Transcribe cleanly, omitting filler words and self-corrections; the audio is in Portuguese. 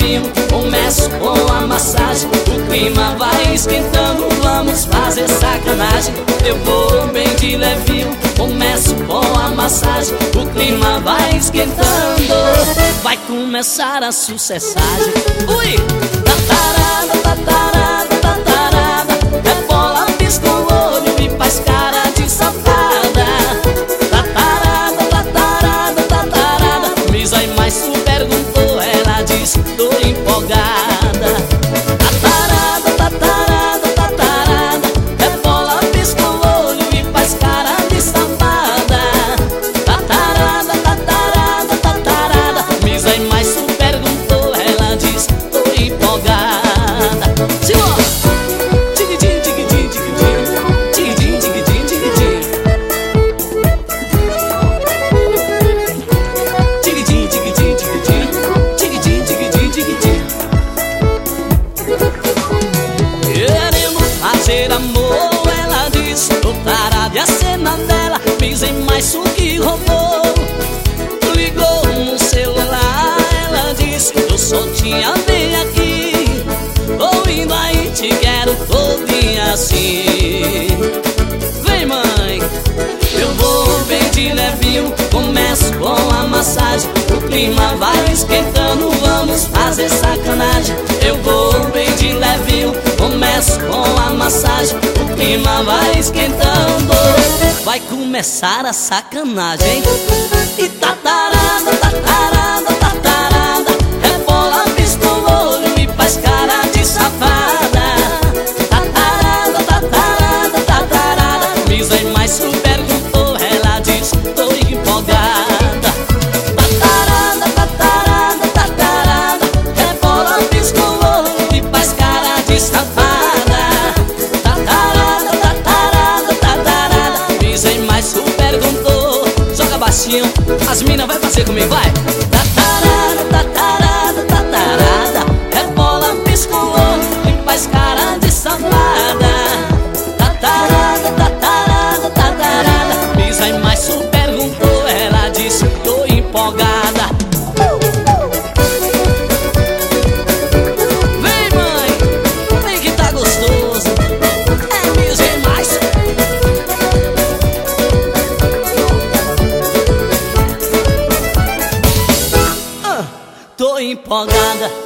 levinho, começo com a massagem. O clima vai esquentando, vamos fazer sacanagem. Eu vou bem de levinho, começo com a massagem. O clima vai esquentando, vai começar a sucessagem. Ui! Tatarada, tatarada, tatarada, rebola, pisca o olho e faz cara de safada. Tatarada, tatarada, tatarada, Misa e mais perguntou, ela disse, tô empolgada. Tatarada, tatarada, tatarada, rebola, pisca o olho e faz cara de safada. Tatarada, tatarada, tatarada, Misa e mais perguntou, ela disse, tô empolgada. Simbora! Tiguidim, tiguidim, tiguidim, tiguidim, tiguidim, tiguidim. Tiguidim, tiguidim, tiguidim, tiguidim, tiguidim, tiguidim. Querendo fazer amor, ela disse, tô tarada e a cena dela Misa e mais o que roubou. Ligou no celular, ela disse, eu só tinha bem aqui. Tô indo aí, te quero todinha assim. Vem mãe, eu vou bem de levinho, começo com a massagem. O clima vai esquentando, vamos fazer sacanagem. Eu vou bem de levinho, começo com a massagem. O clima vai esquentando, vai começar a sacanagem. E tatarada, tatarada, tatarada, rebola, pisca o olho e faz cara de safada. Tatarada, tatarada, tatarada, Misa e mais perguntou, ela disse, tô empolgada. Tatarada, tatarada, tatarada, rebola, pisca o olho e faz cara de safada. Tatarada, tatarada, tatarada, Misa e mais perguntou, joga baixinho, as mina vai fazer comigo, vai. Tatarada, tatarada, tatarada, rebola, pisca o olho e faz cara de safada. Tatarada, tatarada, tatarada, Misa e mais perguntou, ela disse, tô empolgada. Vem mãe, vem que tá gostoso. É Misa e mais. Tô empolgada.